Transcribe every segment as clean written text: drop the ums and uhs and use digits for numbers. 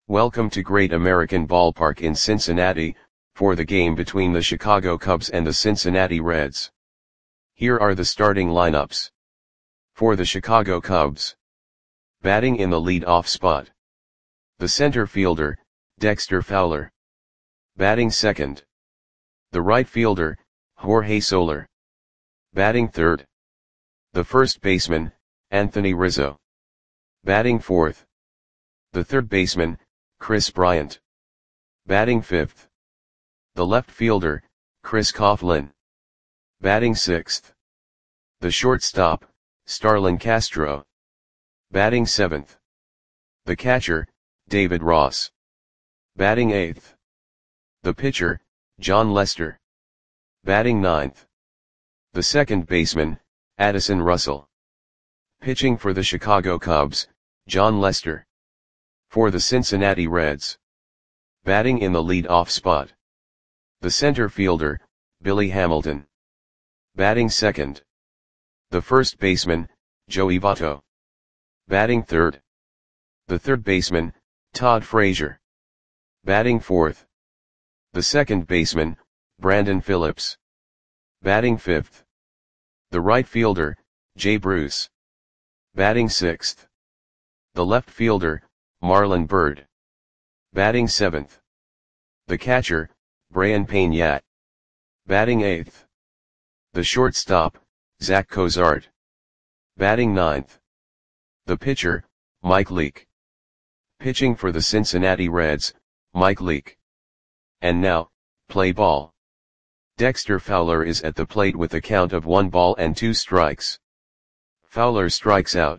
Welcome to Great American Ballpark in Cincinnati, for the game between the Chicago Cubs and the Cincinnati Reds. Here are the starting lineups. For the Chicago Cubs. Batting in the lead-off spot. The center fielder, Dexter Fowler. Batting second. The right fielder, Jorge Soler. Batting third. The first baseman, Anthony Rizzo. Batting fourth. The third baseman, Kris Bryant. Batting fifth. The left fielder, Chris Coghlan. Batting sixth. The shortstop, Starlin Castro. Batting seventh. The catcher, David Ross. Batting eighth. The pitcher, Jon Lester. Batting ninth. The second baseman, Addison Russell. Pitching for the Chicago Cubs, Jon Lester. For the Cincinnati Reds. Batting in the lead-off spot. The center fielder, Billy Hamilton. Batting second. The first baseman, Joey Votto. Batting third. The third baseman, Todd Frazier. Batting fourth. The second baseman, Brandon Phillips. Batting fifth. The right fielder, Jay Bruce. Batting sixth. The left fielder, Marlon Byrd. Batting seventh. The catcher, Brayan Peña. Batting eighth. The shortstop, Zach Cozart. Batting ninth. The pitcher, Mike Leake. Pitching for the Cincinnati Reds, Mike Leake. And now, play ball. Dexter Fowler is at the plate with a count of 1 ball and 2 strikes. Fowler strikes out.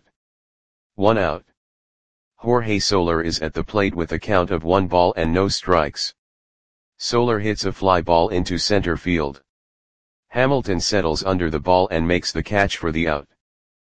1 out. Jorge Soler is at the plate with a count of 1 ball and no strikes. Soler hits a fly ball into center field. Hamilton settles under the ball and makes the catch for the out.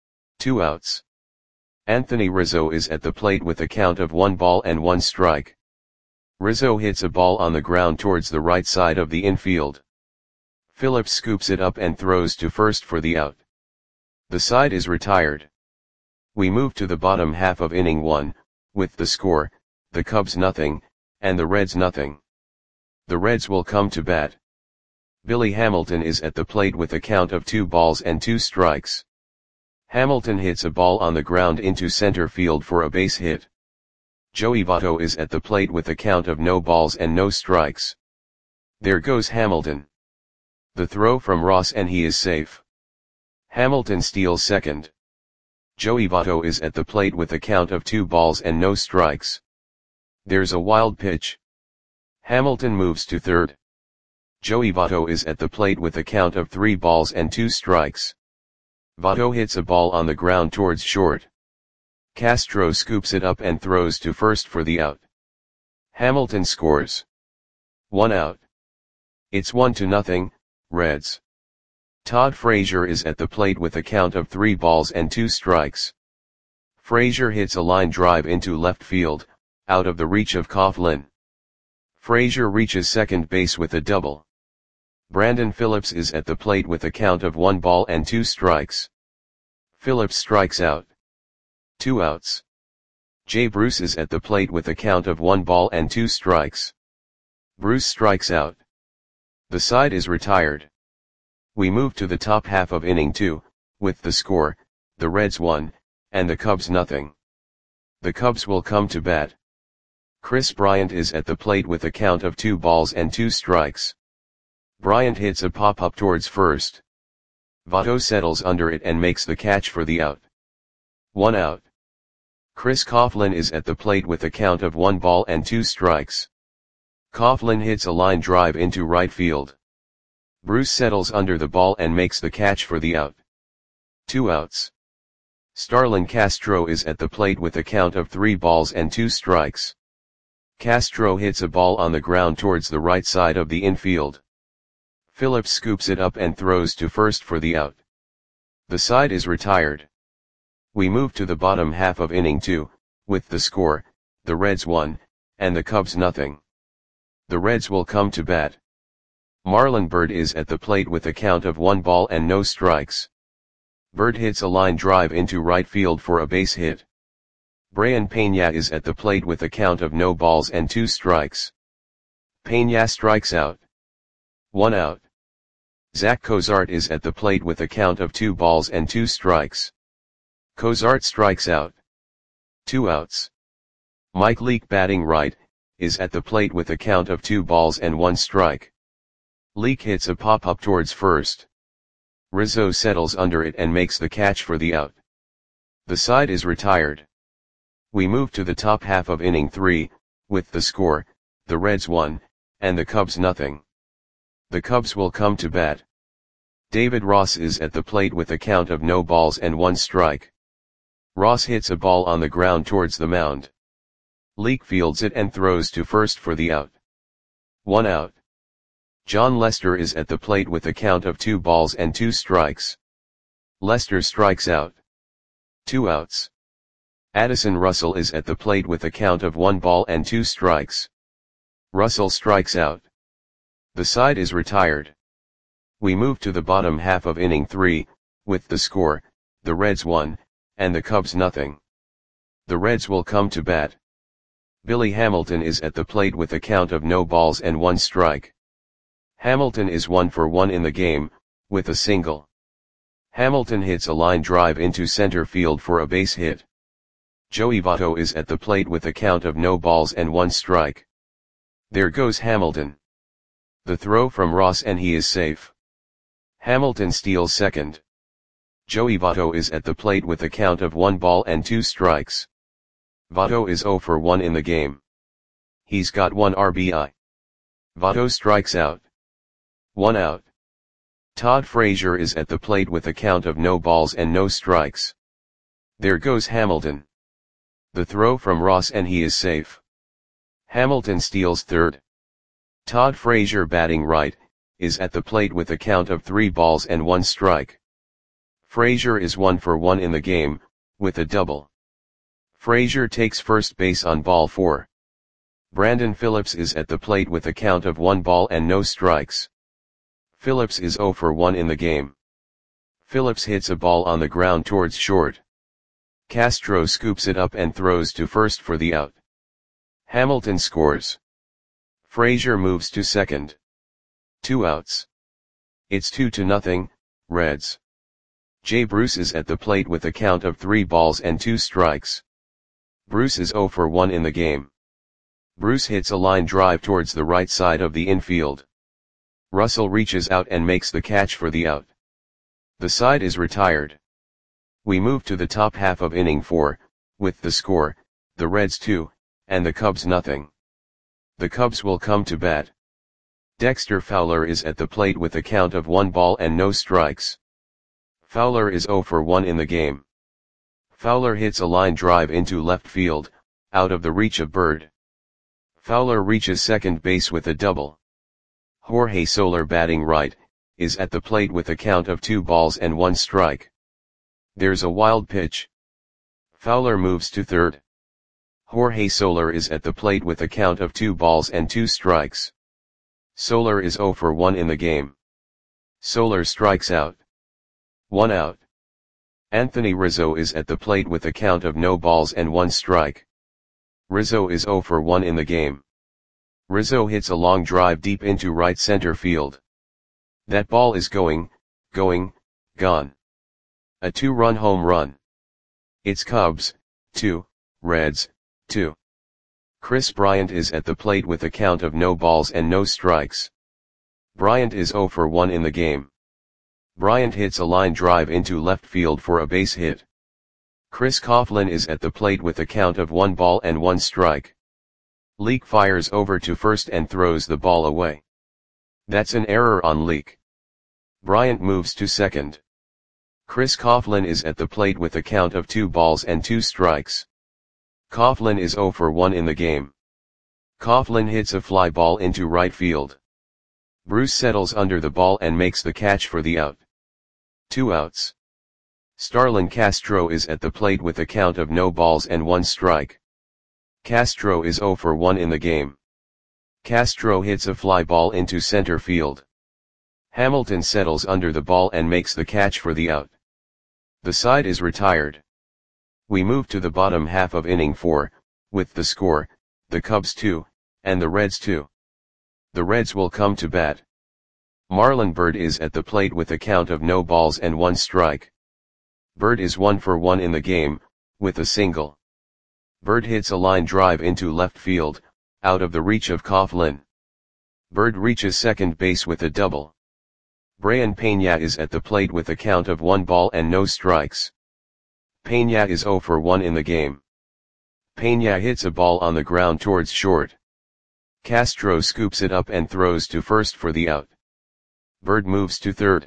2 outs. Anthony Rizzo is at the plate with a count of 1 ball and 1 strike. Rizzo hits a ball on the ground towards the right side of the infield. Phillips scoops it up and throws to first for the out. The side is retired. We move to the bottom half of inning 1, with the score, the Cubs nothing, and the Reds nothing. The Reds will come to bat. Billy Hamilton is at the plate with a count of 2 balls and 2 strikes. Hamilton hits a ball on the ground into center field for a base hit. Joey Votto is at the plate with a count of no balls and no strikes. There goes Hamilton. The throw from Ross and he is safe. Hamilton steals second. Joey Votto is at the plate with a count of 2 balls and no strikes. There's a wild pitch. Hamilton moves to third. Joey Votto is at the plate with a count of 3 balls and 2 strikes. Votto hits a ball on the ground towards short. Castro scoops it up and throws to first for the out. Hamilton scores. 1 out. It's 1-0, Reds. Todd Frazier is at the plate with a count of 3 balls and 2 strikes. Frazier hits a line drive into left field, out of the reach of Coghlan. Frazier reaches second base with a double. Brandon Phillips is at the plate with a count of 1 ball and 2 strikes. Phillips strikes out. 2 outs. Jay Bruce is at the plate with a count of 1 ball and 2 strikes. Bruce strikes out. The side is retired. We move to the top half of inning 2, with the score, the Reds 1, and the Cubs nothing. The Cubs will come to bat. Kris Bryant is at the plate with a count of 2 balls and 2 strikes. Bryant hits a pop-up towards first. Votto settles under it and makes the catch for the out. 1 out. Chris Coghlan is at the plate with a count of 1 ball and 2 strikes. Coghlan hits a line drive into right field. Bruce settles under the ball and makes the catch for the out. 2 outs. Starlin Castro is at the plate with a count of 3 balls and 2 strikes. Castro hits a ball on the ground towards the right side of the infield. Phillips scoops it up and throws to first for the out. The side is retired. We move to the bottom half of inning 2, with the score, the Reds 1, and the Cubs nothing. The Reds will come to bat. Marlon Byrd is at the plate with a count of 1 ball and no strikes. Byrd hits a line drive into right field for a base hit. Brian Peña is at the plate with a count of no balls and 2 strikes. Peña strikes out. 1 out. Zach Cozart is at the plate with a count of 2 balls and 2 strikes. Cozart strikes out. 2 outs. Mike Leake, batting right, is at the plate with a count of 2 balls and 1 strike. Leake hits a pop-up towards first. Rizzo settles under it and makes the catch for the out. The side is retired. We move to the top half of inning 3, with the score, the Reds 1, and the Cubs nothing. The Cubs will come to bat. David Ross is at the plate with a count of no balls and 1 strike. Ross hits a ball on the ground towards the mound. Leake fields it and throws to first for the out. 1 out. John Lester is at the plate with a count of 2 balls and 2 strikes. Lester strikes out. 2 outs. Addison Russell is at the plate with a count of 1 ball and 2 strikes. Russell strikes out. The side is retired. We move to the bottom half of inning 3, with the score, the Reds 1, and the Cubs nothing. The Reds will come to bat. Billy Hamilton is at the plate with a count of no balls and 1 strike. Hamilton is 1 for 1 in the game, with a single. Hamilton hits a line drive into center field for a base hit. Joey Votto is at the plate with a count of no balls and 1 strike. There goes Hamilton. The throw from Ross and he is safe. Hamilton steals second. Joey Votto is at the plate with a count of 1 ball and 2 strikes. Votto is 0 for 1 in the game. He's got 1 RBI. Votto strikes out. 1 out. Todd Frazier is at the plate with a count of no balls and no strikes. There goes Hamilton. The throw from Ross and he is safe. Hamilton steals third. Todd Frazier, batting right, is at the plate with a count of 3 balls and 1 strike. Frazier is 1 for 1 in the game, with a double. Frazier takes first base on ball 4. Brandon Phillips is at the plate with a count of 1 ball and no strikes. Phillips is 0 for 1 in the game. Phillips hits a ball on the ground towards short. Castro scoops it up and throws to first for the out. Hamilton scores. Frazier moves to second. 2 outs. It's 2-0, Reds. Jay Bruce is at the plate with a count of 3 balls and 2 strikes. Bruce is 0 for 1 in the game. Bruce hits a line drive towards the right side of the infield. Russell reaches out and makes the catch for the out. The side is retired. We move to the top half of inning 4, with the score, the Reds 2, and the Cubs nothing. The Cubs will come to bat. Dexter Fowler is at the plate with a count of 1 ball and no strikes. Fowler is 0 for 1 in the game. Fowler hits a line drive into left field, out of the reach of Bird. Fowler reaches second base with a double. Jorge Soler, batting right, is at the plate with a count of 2 balls and 1 strike. There's a wild pitch. Fowler moves to third. Jorge Soler is at the plate with a count of 2 balls and 2 strikes. Soler is 0 for 1 in the game. Soler strikes out. 1 out. Anthony Rizzo is at the plate with a count of no balls and 1 strike. Rizzo is 0 for 1 in the game. Rizzo hits a long drive deep into right center field. That ball is gone. A 2-run home run. It's Cubs 2, Reds 2. Chris Bryant is at the plate with a count of no balls and no strikes. Bryant is 0 for 1 in the game. Bryant hits a line drive into left field for a base hit. Chris Coughlin is at the plate with a count of 1 ball and 1 strike. Leake fires over to first and throws the ball away. That's an error on Leake. Bryant moves to second. Chris Coughlin is at the plate with a count of 2 balls and 2 strikes. Coughlin is 0 for 1 in the game. Coughlin hits a fly ball into right field. Bruce settles under the ball and makes the catch for the out. 2 outs. Starlin Castro is at the plate with a count of no balls and 1 strike. Castro is 0 for 1 in the game. Castro hits a fly ball into center field. Hamilton settles under the ball and makes the catch for the out. The side is retired. We move to the bottom half of inning 4, with the score, the Cubs 2, and the Reds 2. The Reds will come to bat. Marlon Byrd is at the plate with a count of no balls and 1 strike. Byrd is 1 for 1 in the game, with a single. Byrd hits a line drive into left field, out of the reach of Coughlin. Byrd reaches second base with a double. Brayan Peña is at the plate with a count of 1 ball and no strikes. Peña is 0 for 1 in the game. Peña hits a ball on the ground towards short. Castro scoops it up and throws to first for the out. Byrd moves to third.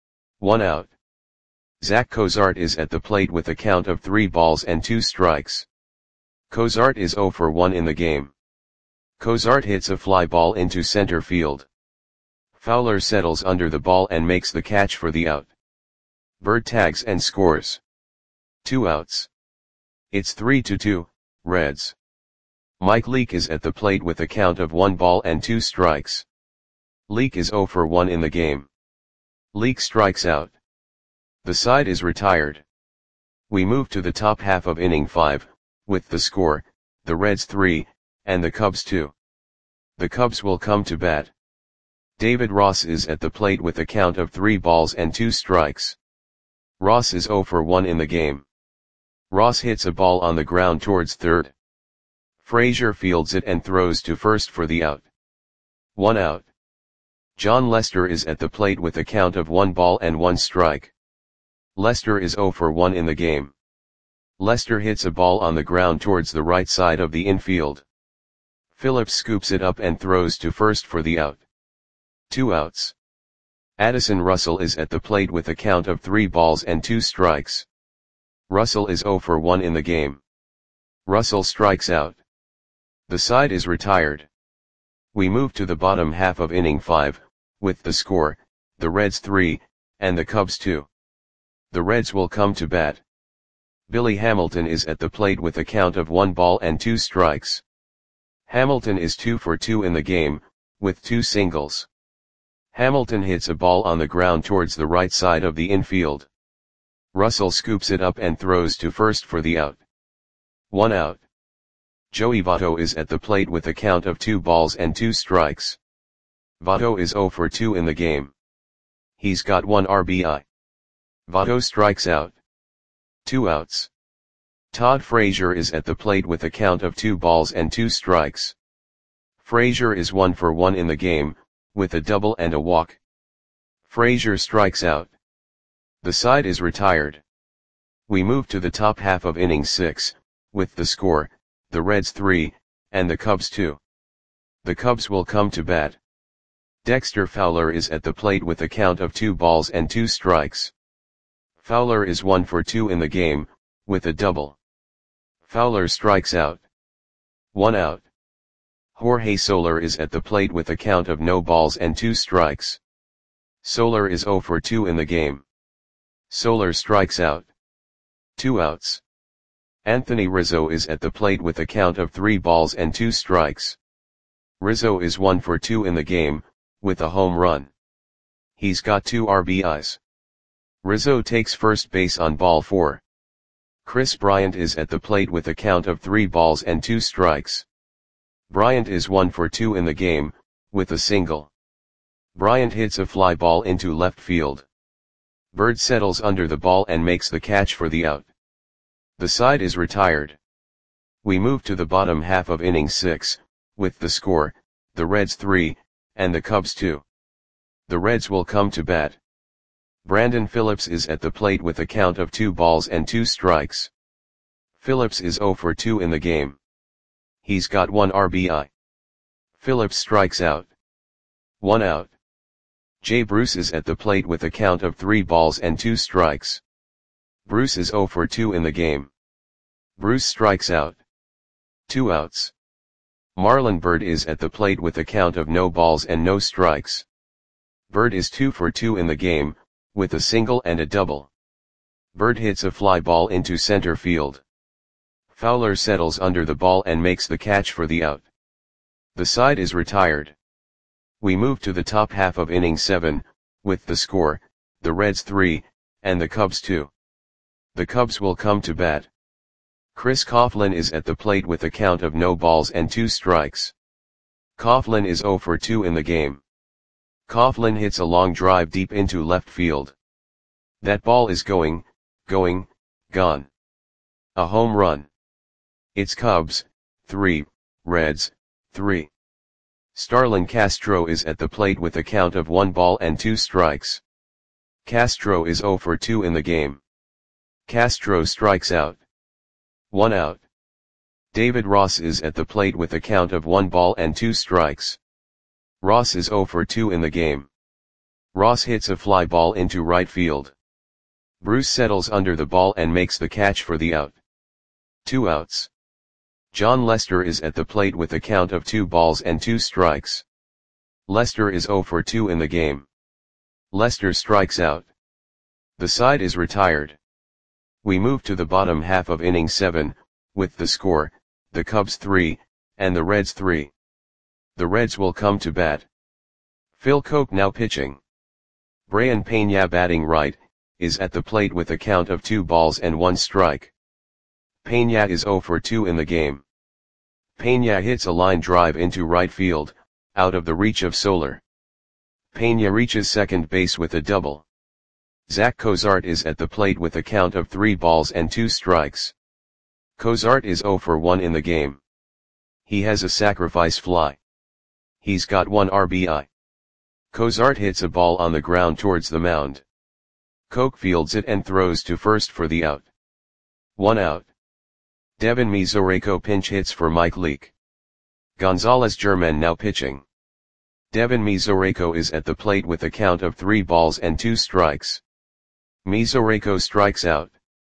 1 out. Zach Cozart is at the plate with a count of 3 balls and 2 strikes. Cozart is 0 for 1 in the game. Cozart hits a fly ball into center field. Fowler settles under the ball and makes the catch for the out. Byrd tags and scores. 2 outs. It's 3-2, Reds. Mike Leake is at the plate with a count of 1 ball and 2 strikes. Leake is 0 for 1 in the game. Leake strikes out. The side is retired. We move to the top half of inning 5, with the score, the Reds 3, and the Cubs 2. The Cubs will come to bat. David Ross is at the plate with a count of 3 balls and 2 strikes. Ross is 0 for 1 in the game. Ross hits a ball on the ground towards third. Frazier fields it and throws to first for the out. 1 out. John Lester is at the plate with a count of 1 ball and 1 strike. Lester is 0 for 1 in the game. Lester hits a ball on the ground towards the right side of the infield. Phillips scoops it up and throws to first for the out. 2 outs. Addison Russell is at the plate with a count of 3 balls and 2 strikes. Russell is 0 for 1 in the game. Russell strikes out. The side is retired. We move to the bottom half of inning 5, with the score, the Reds 3, and the Cubs 2. The Reds will come to bat. Billy Hamilton is at the plate with a count of 1 ball and 2 strikes. Hamilton is 2 for 2 in the game, with 2 singles. Hamilton hits a ball on the ground towards the right side of the infield. Russell scoops it up and throws to first for the out. 1 out. Joey Votto is at the plate with a count of 2 balls and 2 strikes. Votto is 0 for 2 in the game. He's got 1 RBI. Votto strikes out. 2 outs. Todd Frazier is at the plate with a count of 2 balls and 2 strikes. Frazier is 1 for 1 in the game, with a double and a walk. Frazier strikes out. The side is retired. We move to the top half of inning 6, with the score, the Reds 3, and the Cubs 2. The Cubs will come to bat. Dexter Fowler is at the plate with a count of 2 balls and 2 strikes. Fowler is 1 for 2 in the game, with a double. Fowler strikes out. 1 out. Jorge Soler is at the plate with a count of no balls and 2 strikes. Soler is 0 for 2 in the game. Soler strikes out. 2 outs. Anthony Rizzo is at the plate with a count of 3 balls and 2 strikes. Rizzo is 1 for 2 in the game, with a home run. He's got 2 RBIs. Rizzo takes first base on ball 4. Chris Bryant is at the plate with a count of 3 balls and 2 strikes. Bryant is 1 for 2 in the game, with a single. Bryant hits a fly ball into left field. Byrd settles under the ball and makes the catch for the out. The side is retired. We move to the bottom half of inning 6, with the score, the Reds 3, and the Cubs 2. The Reds will come to bat. Brandon Phillips is at the plate with a count of 2 balls and 2 strikes. Phillips is 0 for 2 in the game. He's got 1 RBI. Phillips strikes out. 1 out. Jay Bruce is at the plate with a count of 3 balls and 2 strikes. Bruce is 0 for 2 in the game. Bruce strikes out. 2 outs. Marlon Byrd is at the plate with a count of no balls and no strikes. Byrd is 2 for 2 in the game, with a single and a double. Byrd hits a fly ball into center field. Fowler settles under the ball and makes the catch for the out. The side is retired. We move to the top half of inning 7, with the score, the Reds 3, and the Cubs 2. The Cubs will come to bat. Chris Coughlin is at the plate with a count of no balls and 2 strikes. Coughlin is 0 for 2 in the game. Coughlin hits a long drive deep into left field. That ball is gone. A home run. It's Cubs, 3, Reds, 3. Starlin Castro is at the plate with a count of 1 ball and 2 strikes. Castro is 0 for 2 in the game. Castro strikes out. 1 out. David Ross is at the plate with a count of 1 ball and 2 strikes. Ross is 0 for 2 in the game. Ross hits a fly ball into right field. Bruce settles under the ball and makes the catch for the out. 2 outs. John Lester is at the plate with a count of 2 balls and 2 strikes. Lester is 0 for 2 in the game. Lester strikes out. The side is retired. We move to the bottom half of inning 7, with the score, the Cubs 3, and the Reds 3. The Reds will come to bat. Phil Coke now pitching. Brayan Peña batting right, is at the plate with a count of 2 balls and 1 strike. Peña is 0 for 2 in the game. Peña hits a line drive into right field, out of the reach of Soler. Peña reaches second base with a double. Zach Cozart is at the plate with a count of 3 balls and 2 strikes. Cozart is 0 for 1 in the game. He has a sacrifice fly. He's got 1 RBI. Cozart hits a ball on the ground towards the mound. Coke fields it and throws to first for the out. 1 out. Devin Mesoraco pinch hits for Mike Leake. Gonzalez German now pitching. Devin Mesoraco is at the plate with a count of 3 balls and 2 strikes. Mesoraco strikes out.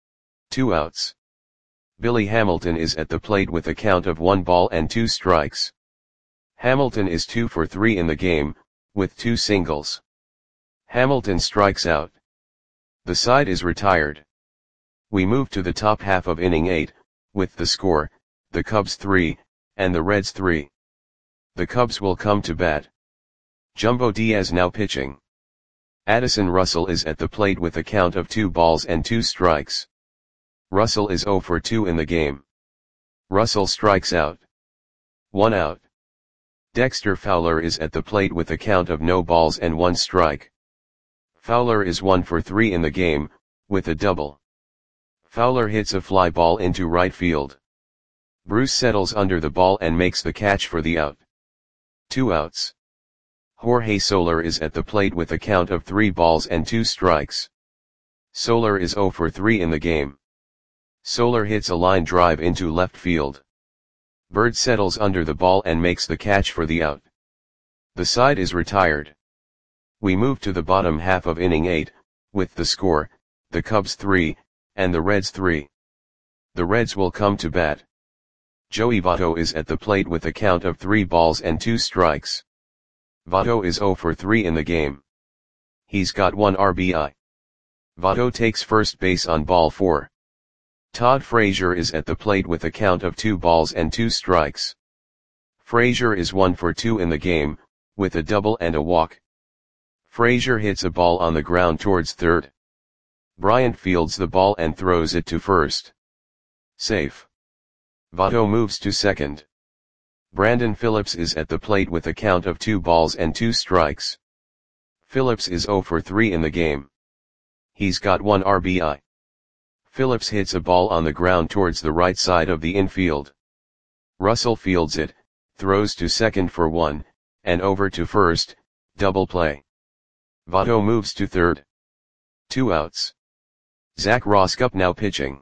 2 outs. Billy Hamilton is at the plate with a count of 1 ball and 2 strikes. Hamilton is 2 for 3 in the game, with 2 singles. Hamilton strikes out. The side is retired. We move to the top half of inning 8, with the score, the Cubs 3, and the Reds 3. The Cubs will come to bat. Jumbo Diaz now pitching. Addison Russell is at the plate with a count of 2 balls and 2 strikes. Russell is 0 for 2 in the game. Russell strikes out. 1 out. Dexter Fowler is at the plate with a count of no balls and 1 strike. Fowler is 1 for 3 in the game, with a double. Fowler hits a fly ball into right field. Bruce settles under the ball and makes the catch for the out. 2 outs. Jorge Soler is at the plate with a count of 3 balls and 2 strikes. Soler is 0 for 3 in the game. Soler hits a line drive into left field. Bird settles under the ball and makes the catch for the out. The side is retired. We move to the bottom half of inning 8, with the score, the Cubs 3, and the Reds 3. The Reds will come to bat. Joey Votto is at the plate with a count of 3 balls and 2 strikes. Votto is 0 for 3 in the game. He's got 1 RBI. Votto takes first base on ball 4. Todd Frazier is at the plate with a count of 2 balls and 2 strikes. Frazier is 1 for 2 in the game, with a double and a walk. Frazier hits a ball on the ground towards third. Bryant fields the ball and throws it to first. Safe. Votto moves to second. Brandon Phillips is at the plate with a count of 2 balls and 2 strikes. Phillips is 0 for 3 in the game. He's got 1 RBI. Phillips hits a ball on the ground towards the right side of the infield. Russell fields it, throws to second for 1, and over to first, double play. Votto moves to third. 2 outs. Zach Roskup now pitching.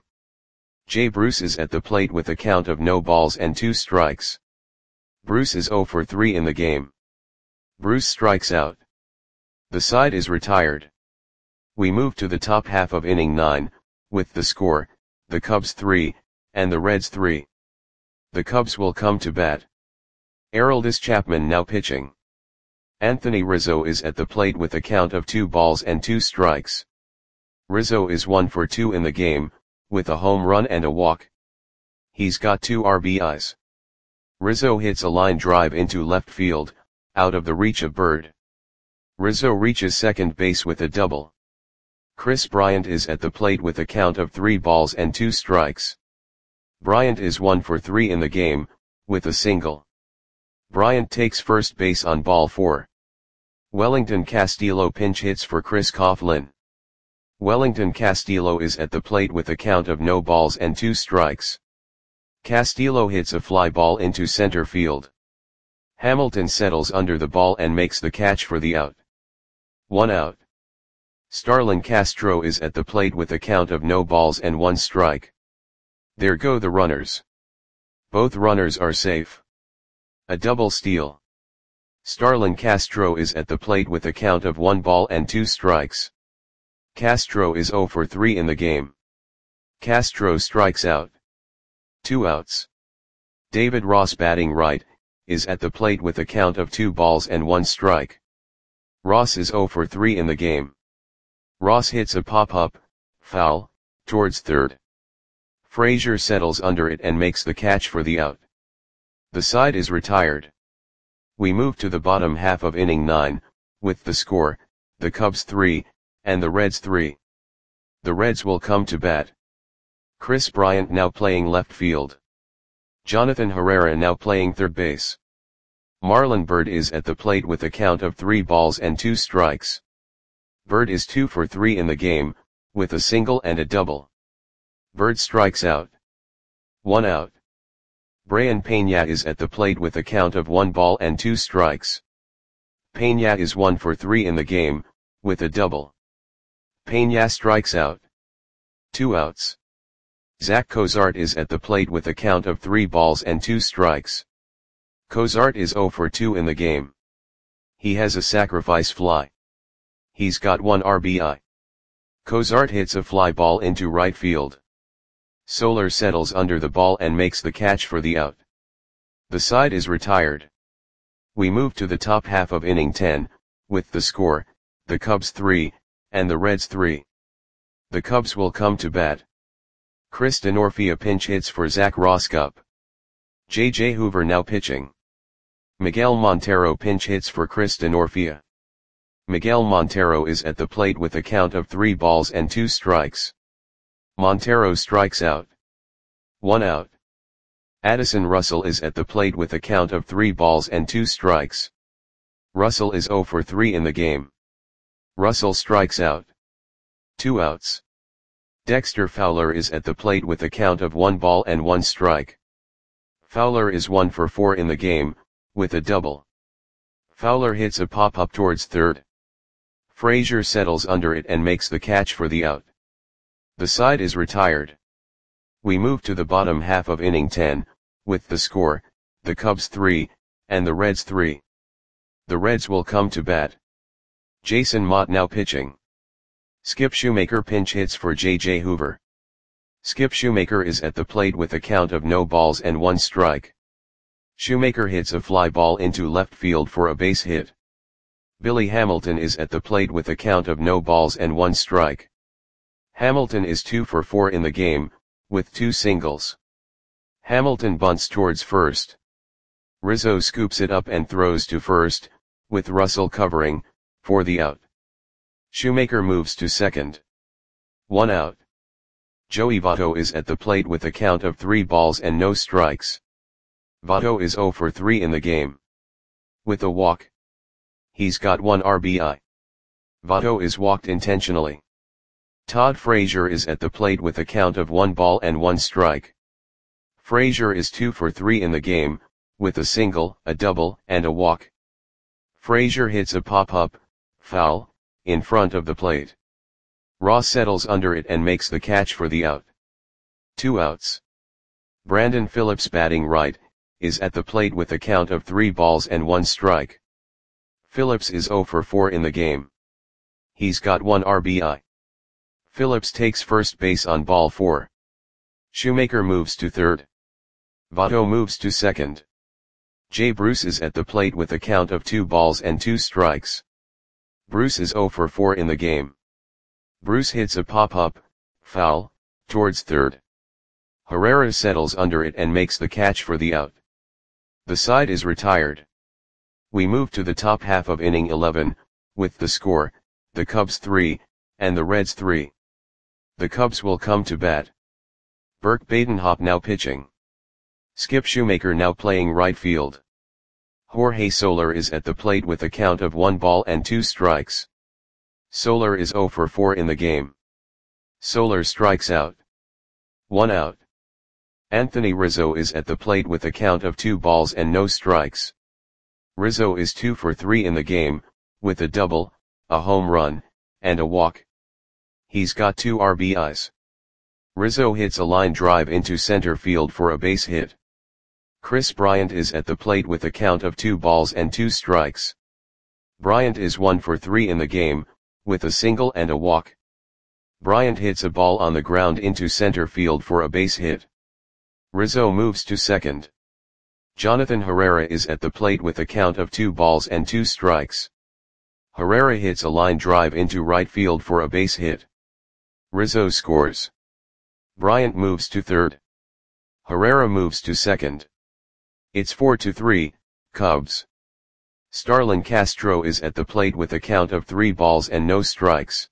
Jay Bruce is at the plate with a count of no balls and 2 strikes. Bruce is 0 for 3 in the game. Bruce strikes out. The side is retired. We move to the top half of inning 9, with the score, the Cubs 3, and the Reds 3. The Cubs will come to bat. Aroldis Chapman now pitching. Anthony Rizzo is at the plate with a count of 2 balls and 2 strikes. Rizzo is 1 for 2 in the game, with a home run and a walk. He's got 2 RBIs. Rizzo hits a line drive into left field, out of the reach of Bird. Rizzo reaches second base with a double. Chris Bryant is at the plate with a count of 3 balls and 2 strikes. Bryant is 1 for 3 in the game, with a single. Bryant takes first base on ball 4. Wellington Castillo pinch hits for Chris Coughlin. Wellington Castillo is at the plate with a count of no balls and 2 strikes. Castillo hits a fly ball into center field. Hamilton settles under the ball and makes the catch for the out. 1 out. Starlin Castro is at the plate with a count of no balls and 1 strike. There go the runners. Both runners are safe. A double steal. Starlin Castro is at the plate with a count of 1 ball and 2 strikes. Castro is 0 for 3 in the game. Castro strikes out. 2 outs. David Ross, batting right, is at the plate with a count of 2 balls and 1 strike. Ross is 0 for 3 in the game. Ross hits a pop-up, foul, towards third. Frazier settles under it and makes the catch for the out. The side is retired. We move to the bottom half of inning 9, with the score, the Cubs 3, and the Reds 3. The Reds will come to bat. Chris Bryant now playing left field. Jonathan Herrera now playing third base. Marlon Byrd is at the plate with a count of 3 balls and 2 strikes. Byrd is 2 for 3 in the game, with a single and a double. Byrd strikes out. 1 out. Brayan Peña is at the plate with a count of 1 ball and 2 strikes. Peña is 1 for 3 in the game, with a double. Peña strikes out. 2 outs. Zach Cozart is at the plate with a count of 3 balls and 2 strikes. Cozart is 0 for 2 in the game. He has a sacrifice fly. He's got 1 RBI. Cozart hits a fly ball into right field. Soler settles under the ball and makes the catch for the out. The side is retired. We move to the top half of inning 10, with the score, the Cubs 3, and the Reds 3. The Cubs will come to bat. Chris Denorfia pinch hits for Zach Roskup. J.J. Hoover now pitching. Miguel Montero pinch hits for Chris Denorfia. Miguel Montero is at the plate with a count of 3 balls and 2 strikes. Montero strikes out. 1 out. Addison Russell is at the plate with a count of 3 balls and 2 strikes. Russell is 0 for 3 in the game. Russell strikes out. 2 outs. Dexter Fowler is at the plate with a count of 1 ball and 1 strike. Fowler is 1 for 4 in the game, with a double. Fowler hits a pop-up towards third. Frazier settles under it and makes the catch for the out. The side is retired. We move to the bottom half of inning 10, with the score, the Cubs 3, and the Reds 3. The Reds will come to bat. Jason Motte now pitching. Skip Shoemaker pinch hits for J.J. Hoover. Skip Shoemaker is at the plate with a count of no balls and 1 strike. Shoemaker hits a fly ball into left field for a base hit. Billy Hamilton is at the plate with a count of no balls and 1 strike. Hamilton is 2 for 4 in the game, with 2 singles. Hamilton bunts towards first. Rizzo scoops it up and throws to first, with Russell covering, for the out. Shoemaker moves to second. 1 out. Joey Votto is at the plate with a count of 3 balls and no strikes. Votto is 0 for 3 in the game. With a walk. He's got 1 RBI. Votto is walked intentionally. Todd Frazier is at the plate with a count of 1 ball and 1 strike. Frazier is 2 for 3 in the game, with a single, a double, and a walk. Frazier hits a pop-up, foul, in front of the plate. Ross settles under it and makes the catch for the out. 2 outs. Brandon Phillips, batting right, is at the plate with a count of 3 balls and 1 strike. Phillips is 0 for 4 in the game. He's got 1 RBI. Phillips takes first base on ball 4. Shoemaker moves to third. Votto moves to second. Jay Bruce is at the plate with a count of 2 balls and 2 strikes. Bruce is 0 for 4 in the game. Bruce hits a pop-up, foul, towards third. Herrera settles under it and makes the catch for the out. The side is retired. We move to the top half of inning 11, with the score, the Cubs 3, and the Reds 3. The Cubs will come to bat. Burke Badenhop now pitching. Skip Shoemaker now playing right field. Jorge Soler is at the plate with a count of 1 ball and 2 strikes. Soler is 0 for 4 in the game. Soler strikes out. 1 out. Anthony Rizzo is at the plate with a count of 2 balls and no strikes. Rizzo is 2 for 3 in the game, with a double, a home run, and a walk. He's got 2 RBIs. Rizzo hits a line drive into center field for a base hit. Chris Bryant is at the plate with a count of 2 balls and 2 strikes. Bryant is 1 for 3 in the game, with a single and a walk. Bryant hits a ball on the ground into center field for a base hit. Rizzo moves to second. Jonathan Herrera is at the plate with a count of 2 balls and 2 strikes. Herrera hits a line drive into right field for a base hit. Rizzo scores. Bryant moves to third. Herrera moves to second. It's 4-3, Cubs. Starlin Castro is at the plate with a count of 3 balls and no strikes.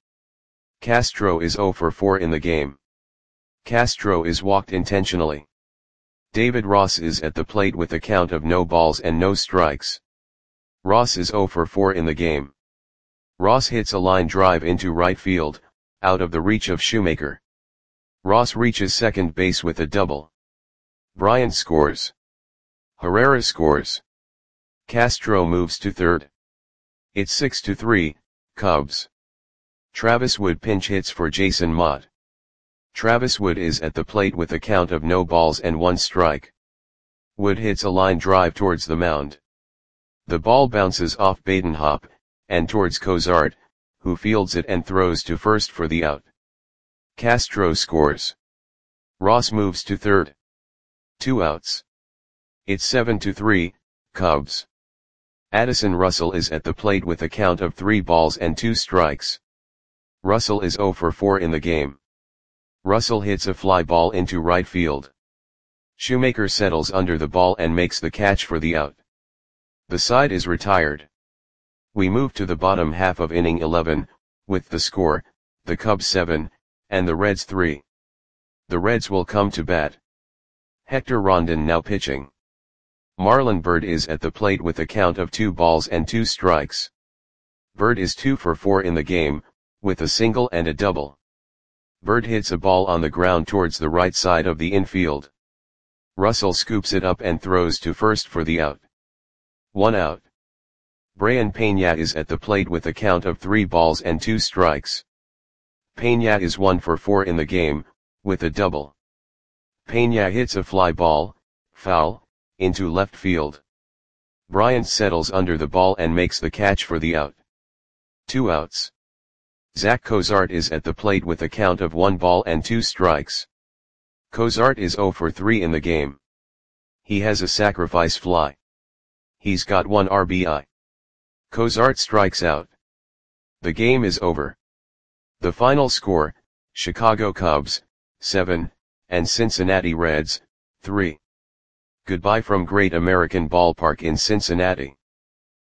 Castro is 0 for 4 in the game. Castro is walked intentionally. David Ross is at the plate with a count of no balls and no strikes. Ross is 0 for 4 in the game. Ross hits a line drive into right field, out of the reach of Shoemaker. Ross reaches second base with a double. Bryant scores. Herrera scores. Castro moves to third. It's 6-3, Cubs. Travis Wood pinch hits for Jason Motte. Travis Wood is at the plate with a count of no balls and 1 strike. Wood hits a line drive towards the mound. The ball bounces off Badenhop, and towards Cozart, who fields it and throws to first for the out. Castro scores. Ross moves to third. 2 outs. It's 7-3, Cubs. Addison Russell is at the plate with a count of 3 balls and 2 strikes. Russell is 0 for 4 in the game. Russell hits a fly ball into right field. Shoemaker settles under the ball and makes the catch for the out. The side is retired. We move to the bottom half of inning 11, with the score, the Cubs 7, and the Reds 3. The Reds will come to bat. Hector Rondon now pitching. Marlon Byrd is at the plate with a count of 2 balls and 2 strikes. Byrd is 2 for 4 in the game, with a single and a double. Byrd hits a ball on the ground towards the right side of the infield. Russell scoops it up and throws to first for the out. 1 out. Brayan Peña is at the plate with a count of 3 balls and 2 strikes. Peña is 1 for 4 in the game, with a double. Peña hits a fly ball, foul, into left field. Bryant settles under the ball and makes the catch for the out. 2 outs. Zach Cozart is at the plate with a count of 1 ball and 2 strikes. Cozart is 0 for 3 in the game. He has a sacrifice fly. He's got 1 RBI. Cozart strikes out. The game is over. The final score, Chicago Cubs, 7, and Cincinnati Reds, 3. Goodbye from Great American Ballpark in Cincinnati.